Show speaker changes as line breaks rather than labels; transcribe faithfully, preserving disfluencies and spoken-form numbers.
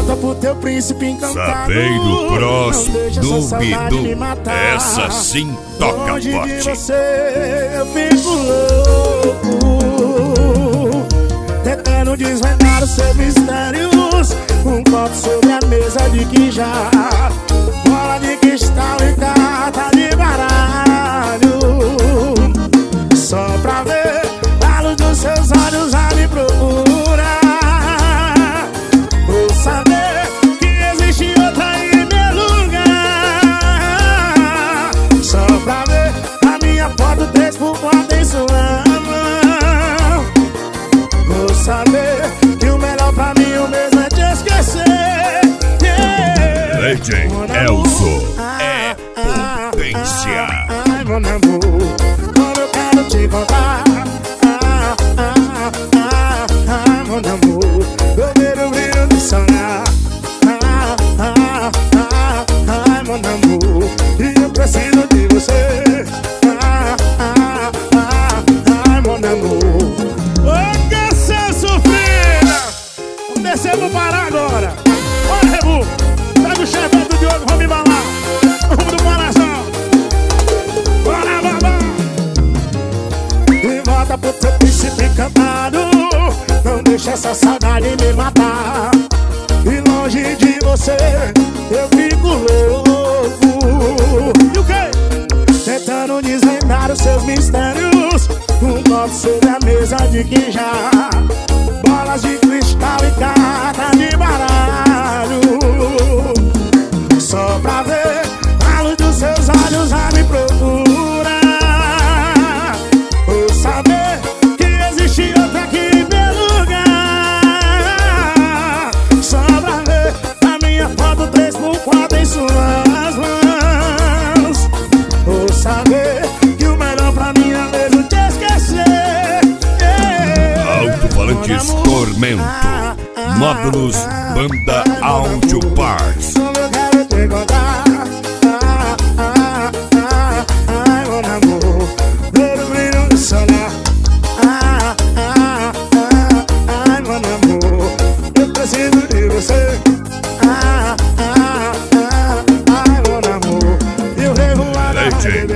volta pro teu príncipe encantado.
Sapeiro Bros Dubidu, essa sim toca
longe
forte.
De você eu fico louco, tentando desvendar os seus mistérios. Um copo sobre a mesa de que já bola de cristal e carta de baralho, só pra ver a luz dos seus olhos a me procurar. Vou saber que existe outra em meu lugar, só pra ver a minha foto três por quatro em sua mão. Vou saber que o melhor pra mim o mesmo é te esquecer. Yeah.
Legend Elso é potência.
Ai, meu amor, como eu quero te contar. Ah, ah, ah, ah, meu amor, eu vejo o brilho do sonhar. Ah, ah, ah, ah, meu amor, e eu preciso de você. Ah, ah, ah, ah, meu amor. Ô, que cê sofrida! Vamos descer pro Pará agora. Bora, Rebu, pega o chefão do Diogo, vamos embalar. Rumo do coração. Bora, babá. E volta pro teu príncipe encantado, não deixa essa saudade me matar. E longe de você eu fico louco. E o quê? Tentando desvendar os seus mistérios. Um copo sobre a mesa de que já bolas de cristal e carta de baralho, só pra ver a luz dos seus olhos a me procurar. Vou saber que existe outra aqui em meu lugar, só pra ver a minha foto três por quatro em suas mãos. Vou saber que o melhor pra mim é mesmo te esquecer. Yeah.
Alto-falantes Tormento, módulos Banda Audio Parts.
Como eu quero te contar. Ah, ah, ah, ai, meu amor, ver o brilho do sonhar. Ah, ah, ah, ai, meu amor, eu preciso de você. Ah, ah, ah, ai, meu amor, eu revo a
Legend